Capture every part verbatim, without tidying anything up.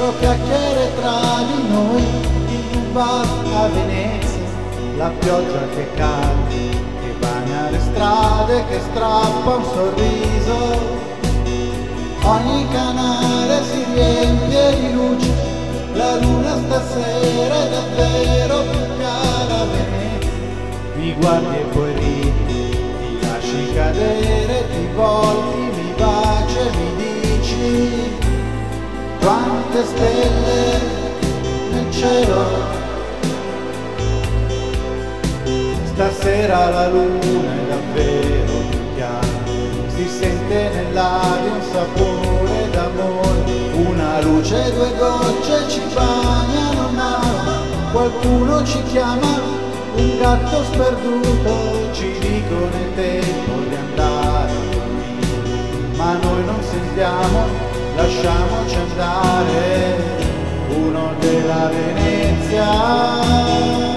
quattro chiacchiere tra di noi in un bar a Venezia, la pioggia che cade, che bagna le strade, che strappa un sorriso. Ogni canale si riempie di luce, la luna stasera è davvero più cara a Venezia. Mi guardi e poi ridi, ti lasci cadere, ti volti, mi baci e mi dici quante stelle nel cielo. Stasera la luna è davvero più chiara, si sente nell'aria un sapore d'amore, una luce, due gocce ci bagnano un'aura, qualcuno ci chiama un gatto sperduto, ci dicono è tempo di andare a dormire, ma noi non sentiamo, lasciamoci andare, uno della Venezia.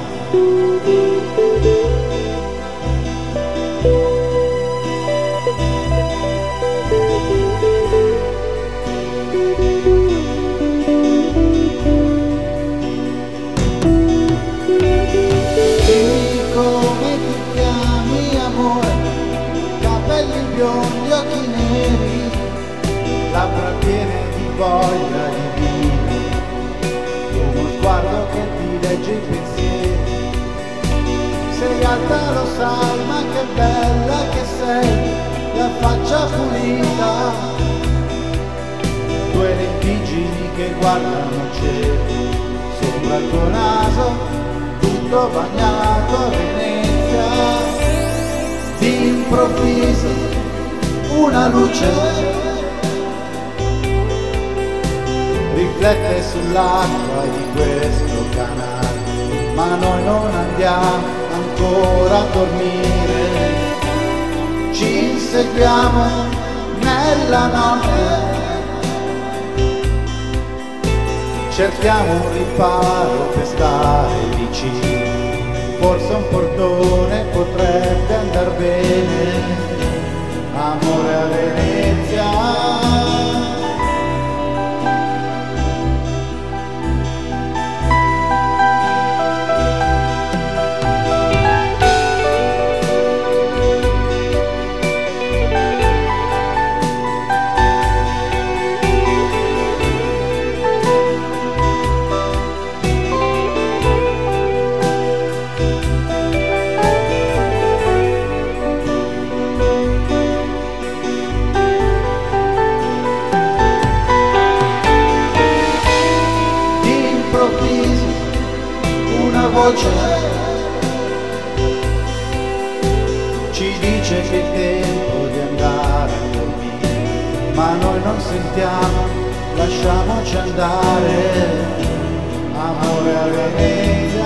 Biondi, occhi neri, labbra piene di voglia di vivere, uno sguardo che ti legge i pensieri. Sei alta, lo sai, ma che bella che sei, la faccia pulita, due lentiggini che guardano il cielo, sopra il tuo naso, tutto bagnato a Venezia. D'improvviso una luce riflette sull'acqua di questo canale, ma noi non andiamo ancora a dormire, ci inseguiamo nella notte, cerchiamo un riparo per stare vicini, forse un portone potrebbe andar bene. Amore a Venezia. Una voce ci dice che è tempo di andare a dormire, ma noi non sentiamo, lasciamoci andare, amore a Venezia.